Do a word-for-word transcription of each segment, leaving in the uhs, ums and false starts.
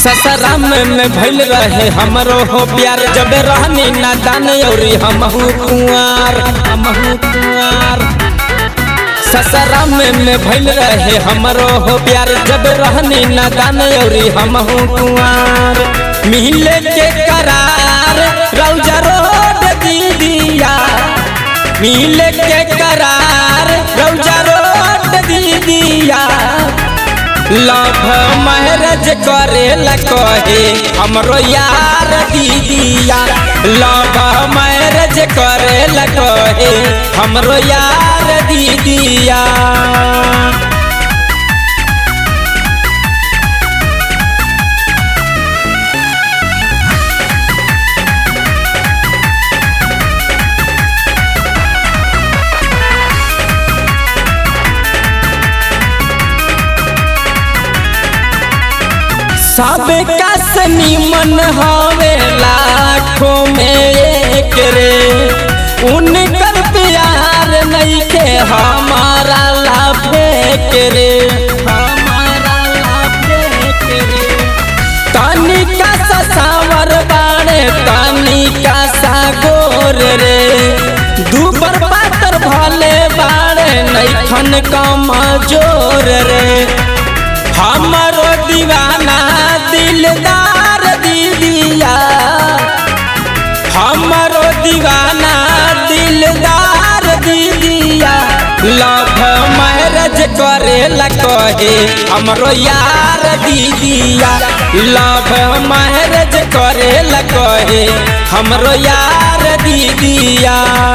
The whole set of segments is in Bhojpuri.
ससरा में भइल रहे हमरो हो प्यार जब रहनी नादान और हमहू कुंवार हमहू कुंवार ससरा में भइल रहे हमरो हो प्यार जब रहनी नादान और हमहू कुंवार मिले के करार रौजा रोड दीदिया मिले के करार रौजा रोड दीदिया लव मैरिज करे लगे हमरो यार दीदिया लव मैरिज करे लगे हमरो यार दीदिया सब का निमन हवे लाखों में एक रे उनकर प्यार नहीं के हमारा लाभे के रे हमारा लाभे के रे तनिका सा सावर बाड़े तनिका सा गोर रे दूबर पातर भले बाड़े नहीं खन कमजोर रे हमारो दीवाना दिलदार दीदिया हमारो दीवाना दिलदार दीदिया लव मैरिज करे लगे हमरो यार दीदिया लव मैरिज करे लगे हमरो यार दीदिया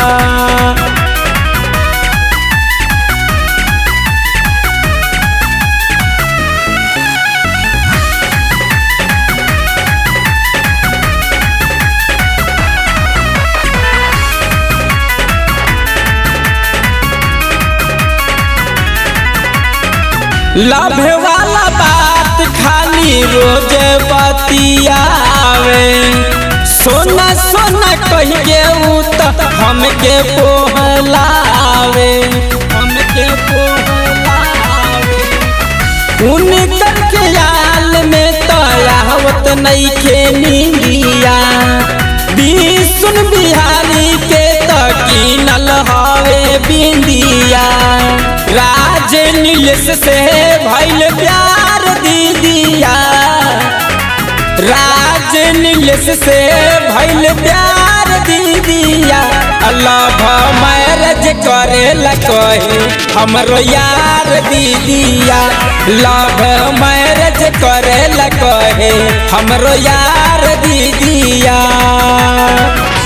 लाभे वाला बात खाली रोज बतियावे सोना सोना कह के तो हमके पोहलावे हमके पोहलावे उनकर ख्याल में तो आवत नहीं के नींदिया सुन बिहारी के तो कीनल हवे बिंदिया राज नीलेश से भइल प्यार दीदिया राज नीलेश से भइल प्यार दीदिया लव मैरिज करे लगे हमरो यार दीदिया लव मैरिज करे लगे हमरो यार दीदिया।